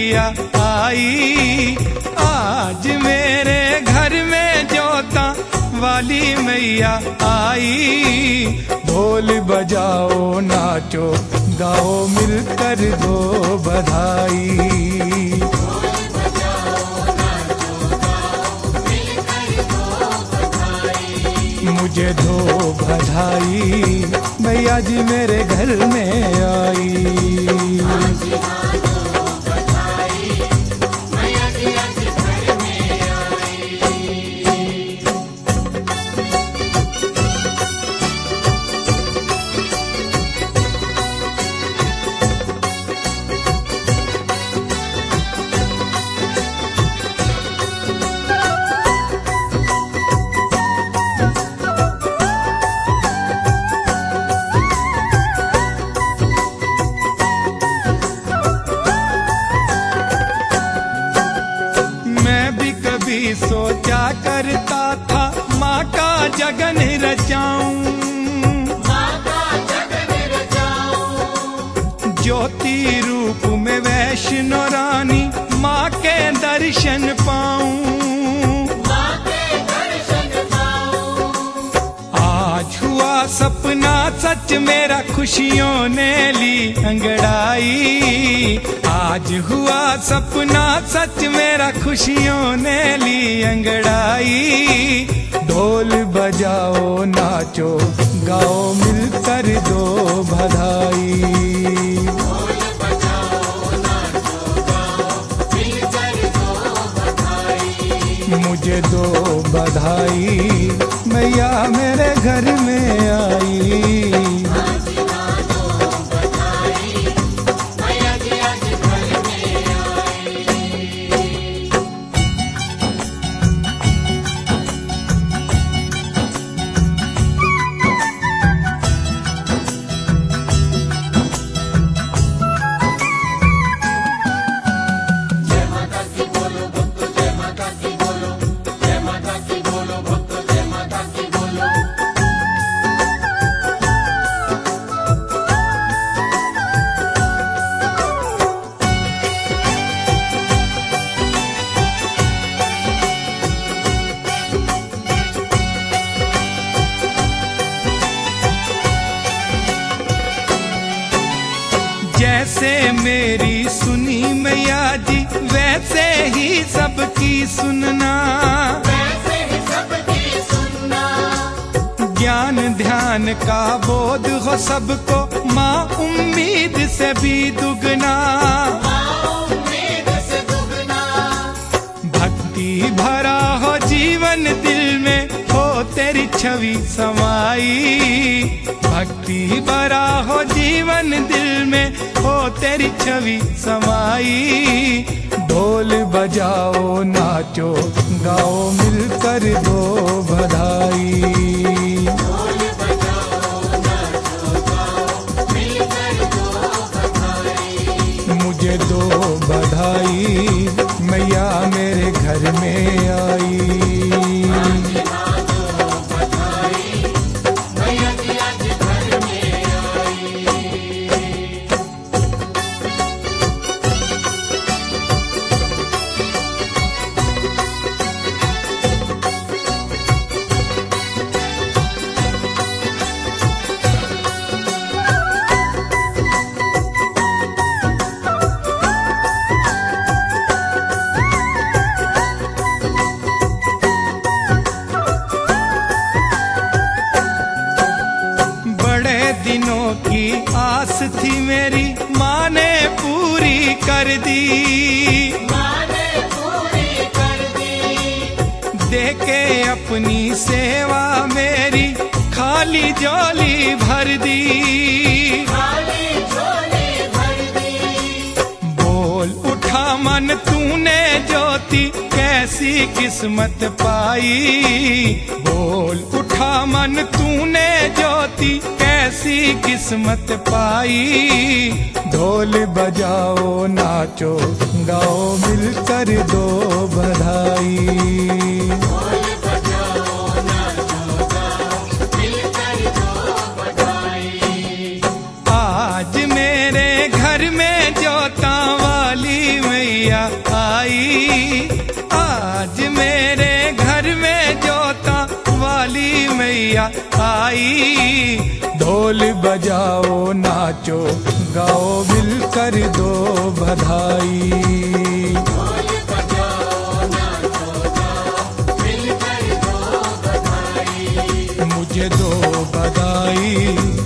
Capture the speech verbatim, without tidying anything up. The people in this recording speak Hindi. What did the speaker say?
मैया आई। आज मेरे घर में जोता वाली मैया आई। ढोल बजाओ नाचो गाओ मिलकर दो बधाई। मुझे दो बधाई मैया जी मेरे घर में आई। सोचा करता था माँ का जगन रचाऊं, माँ का जगन रचाऊं। ज्योति रूप में वैष्णो रानी माँ के दर्शन पाऊं, माँ के दर्शन पाऊं। आज हुआ सपना सच मेरा खुशियों ने ली अंगड़ाई। आज हुआ सपना सच मेरा खुशियों ने ली अंगड़ाई। ढोल बजाओ नाचो गाओ मिलकर दो बधाई। ढोल बजाओ नाचो गाओ मिलकर दो बधाई। मुझे दो बधाई मैया मेरे घर में आई। जैसे मेरी सुनी मैया जी वैसे ही सबकी सुनना, वैसे ही सबकी सुनना। ज्ञान ध्यान का बोध हो सबको माँ उम्मीद से भी दुगना, माँ उम्मीद से दुगना। भक्ति भरा हो जीवन दिल में हो तेरी छवि समाई। भक्ति भरा हो जीवन दिल में हो तेरी छवि समाई। ढोल बजाओ नाचो गाओ मिलकर दो बधाई। ढोल बजाओ नाचो गाओ मिलकर दो बधाई। मुझे दो बधाई मैया मेरे घर में आई। दिनों की आस थी मेरी माँ ने पूरी कर दी, माँ ने पूरी कर दी। देके अपनी सेवा मेरी खाली झोली भर दी, खाली झोली भर दी। बोल उठा मन तूने ज्योति कैसी किस्मत पाई। बोल उठा मन तूने ज्योति कैसी किस्मत पाई। ढोल बजाओ नाचो गाओ मिलकर दो बधाई। ढोल बजाओ नाचो गाओ मिलकर दो बधाई। आज मेरे घर में जोता वाली मैया मैया आई। आज मेरे घर में जोता वाली मैया आई। ढोल बजाओ नाचो गाओ मिलकर दो बधाई। ढोल बजाओ नाचो गाओ मिलकर दो बधाई। मुझे दो बधाई।